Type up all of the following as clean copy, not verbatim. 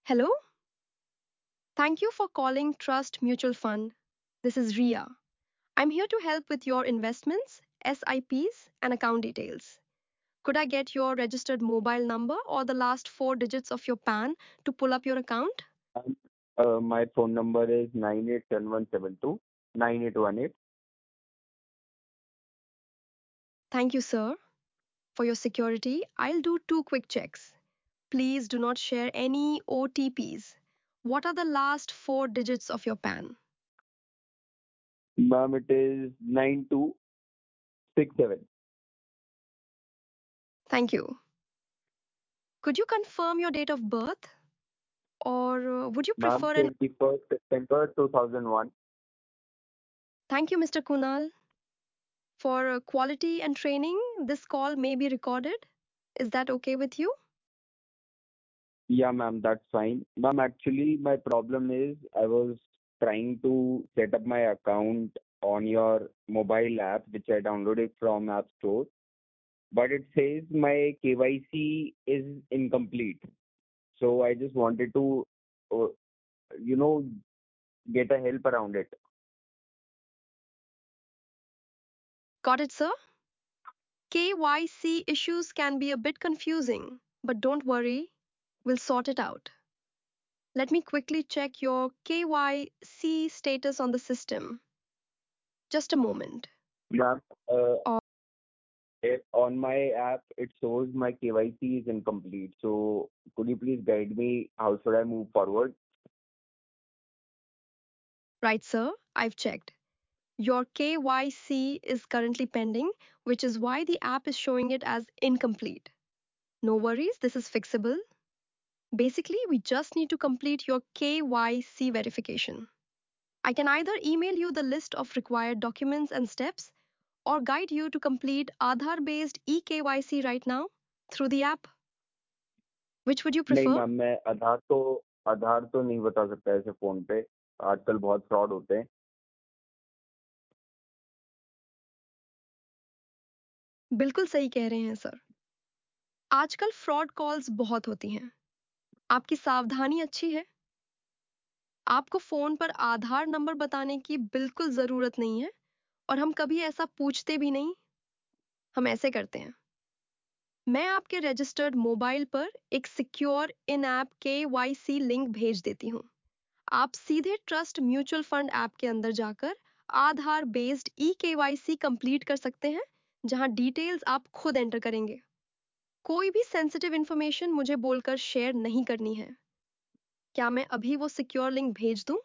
Hello? Thank you for calling Trust Mutual Fund. This is Ria. I'm here to help with your investments, SIPs, and account details. Could I get your registered mobile number or the last four digits of your PAN to pull up your account? Um, my phone number is 987172 9818. Thank you, sir. For your security, I'll do two quick checks. Please do not share any OTPs. What are the last four digits of your PAN? Ma'am, it is 9267. Thank you. Could you confirm your date of birth? Or would you Ma'am, prefer an 21st September 2001. Thank you, Mr. Kunal. For quality and training, this call may be recorded. Is that okay with you? Yeah, ma'am, that's fine. Ma'am, actually, my problem is I was trying to set up my account on your mobile app, which I downloaded from App Store, but it says my KYC is incomplete. So I just wanted to, uh, you know, get a help around it. Got it, sir? KYC issues can be a bit confusing, but don't worry, we'll sort it out. Let me quickly check your KYC status on the system. Just a moment. Ma'am, Or on my app, it shows my KYC is incomplete. So could you please guide me how should I move forward? right, sir, I've checked. Your KYC is currently pending, which is why the app is showing it as incomplete. No worries, this is fixable. Basically, we just need to complete your KYC verification. I can either email you the list of required documents and steps or guide you to complete Aadhaar based eKYC right now through the app. Which would you नहीं prefer? Ma'am, मैं आधार तो नहीं बता सकता ऐसे phone पे। आजकल बहुत फ्रॉड होते हैं। बिल्कुल सही कह रहे हैं सर। आजकल फ्रॉड कॉल्स बहुत होती हैं। आपकी सावधानी अच्छी है। आपको फोन पर आधार नंबर बताने की बिल्कुल जरूरत नहीं है और हम कभी ऐसा पूछते भी नहीं। हम ऐसे करते हैं। मैं आपके रजिस्टर्ड मोबाइल पर एक secure in app KYC link भेज देती हूँ। आप सीधे ट्रस्ट म्यूचुअल फंड ऐप के अंदर जाकर आधार बेस्ड eKYC कंप्लीट कर सकते हैं, जहां डिटेल्स आप खुद एंटर करेंगे। कोई भी सेंसिटिव इंफॉर्मेशन मुझे बोलकर शेयर नहीं करनी है। क्या मैं अभी वो सिक्योर लिंक भेज दूं?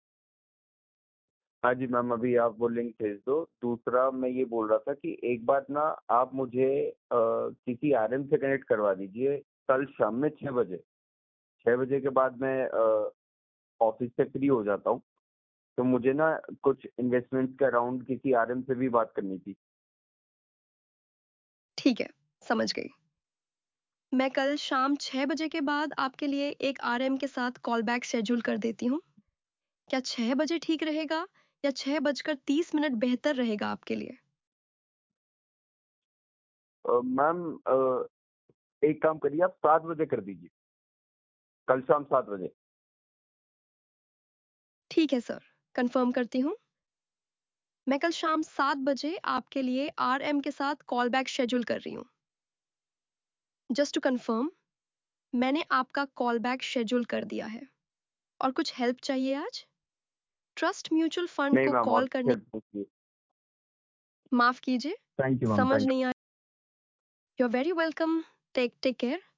हाँ जी मैम, अभी आप वो लिंक भेज दो। दूसरा मैं ये बोल रहा था कि एक बात ना, आप मुझे किसी आरएम से कनेक्ट करवा दीजिए कल शाम में 6 बजे। 6 बजे के बाद मैं ऑफिस से फ्री हो जाता हूँ। तो मुझे ना कुछ इन्वेस्टमेंट्स के अराउंड किसी आरएम से भी बात करनी थी। ठीक है, समझ गई। मैं कल शाम 6 बजे के बाद आपके लिए एक RM के साथ कॉल बैक शेड्यूल कर देती हूँ। क्या 6 बजे ठीक रहेगा या 6 बजकर 30 मिनट बेहतर रहेगा आपके लिए? मैम, एक काम करिए, आप 7 बजे कर दीजिए, कल शाम 7 बजे। ठीक है सर, कंफर्म करती हूँ। मैं कल शाम 7 बजे आपके लिए RM के साथ कॉल बैक शेड्यूल कर रही हूँ। जस्ट टू कंफर्म, मैंने आपका कॉल बैक शेड्यूल कर दिया है। और कुछ हेल्प चाहिए आज? ट्रस्ट म्यूचुअल फंड नहीं को मैम, और कॉल कुछ करने हेल्प नहीं। माफ कीजिए, थैंक यू मैम, समझ थैंक नहीं आया। You are very welcome. Take care.